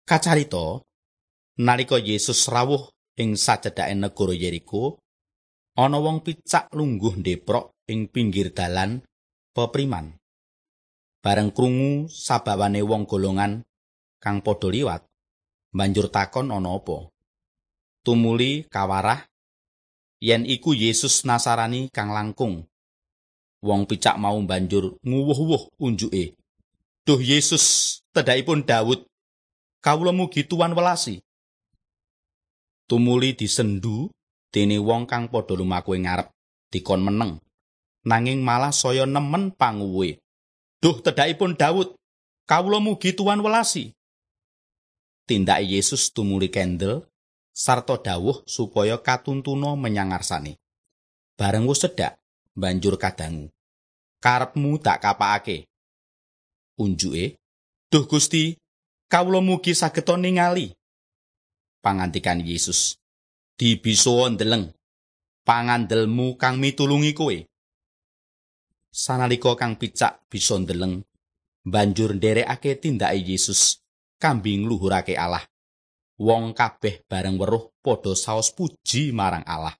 Kacarita nalika Yesus rawuh ing sacedhake negara Yeriko, ana wong picak lungguh ndeprok ing pinggir dalan pepriman. Bareng krungu sabawane wong golongan kang padha liwat, banjur takon ana apa. Tumuli kawarah yen iku Yesus Nasarani kang langkung. Wong picak mau banjur nguwuh-uwuh unjuke. Duh Yesus, tedhakipun Daud, kawula mugi tuwan welasi. Tumuli disendu dene wong kang padha lumaku ing ngarep dikon meneng, nanging malah saya nemen panguwuhe. Duh tedhakipun Daud, kawula mugi tuwan welasi. Tindake Yesus tumuli kendel sarta dawuh supaya katuntuna menyang ngarsane. Bareng wis cedhak, banjur kadangu. Karepmu tak kapakake. Unjuke, Duh Gusti, kawula mugi sageta ningali. Pangandikan Yesus, dibisa ndeleng, pangandelmu kang mitulungi kowe. Sanalika kang picak bisa ndeleng, banjur nderekake tindake Yesus kambi ngluhurake Allah. Wong kabeh bareng weruh padha saos puji marang Allah.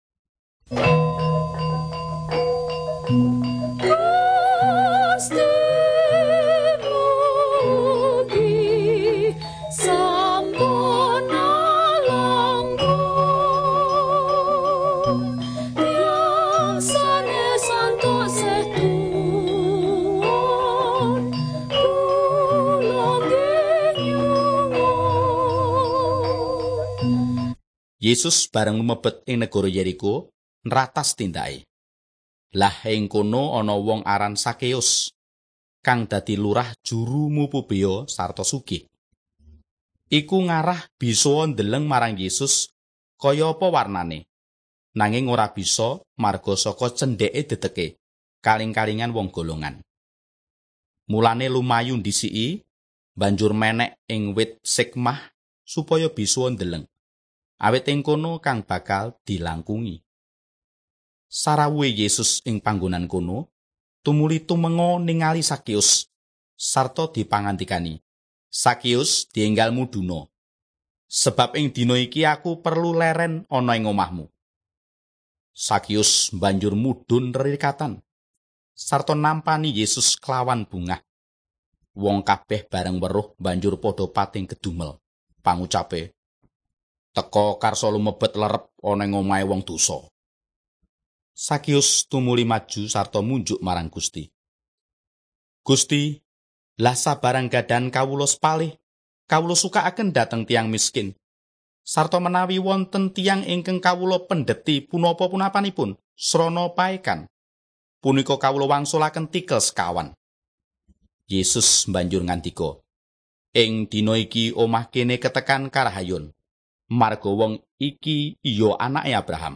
Yesus bareng lumebet ing negara Yeriko, nratas tindake. Lah ing kono ana wong aran Sakeus, kang dadi lurah juru mupubeo sarta sugih. Iku ngarah bisa ndeleng marang Yesus kaya apa warnane, nanging ora bisa marga saka cendheke deteke, kaling-kalingan wong golongan. Mulane lumayu ndisiki, banjur menek ing wit sikmah supaya bisa ndeleng. Awit ing kono kang bakal dilangkungi. Sarawuhe Yesus ing panggonan kono, tumuli tumenga ningali Sakeus, sarta dipangandikani, Sakeus, dienggalmu duna. Sebab ing dina iki aku perlu leren ana ing omahmu. Sakeus banjur mudhun rerikatan, sarta nampani Yesus kelawan bungah. Wong kabeh bareng weruh banjur padha pating kedumel, pangucape, teka karsa lumebet lerep ana ing omahe wong dosa. Sakeus tumuli maju sarta munjuk marang Gusti. Gusti, lah sabarang gadan kawula sepalih, kawula sukaaken dhateng tiyang miskin. Sarta menawi wonten tiyang ingkang kawula pendheti punapa-punapanipun srana paekan, punika kawula wangsulaken tikel sekawan. Yesus banjur ngandika, ing dina iki omah kene ketekan karahayon. Marga wong iki iya anake Abraham.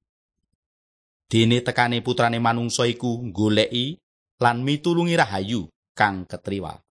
Dene tekane putrane manungsa iku goleki lan mitulungi rahayu kang ketriwal.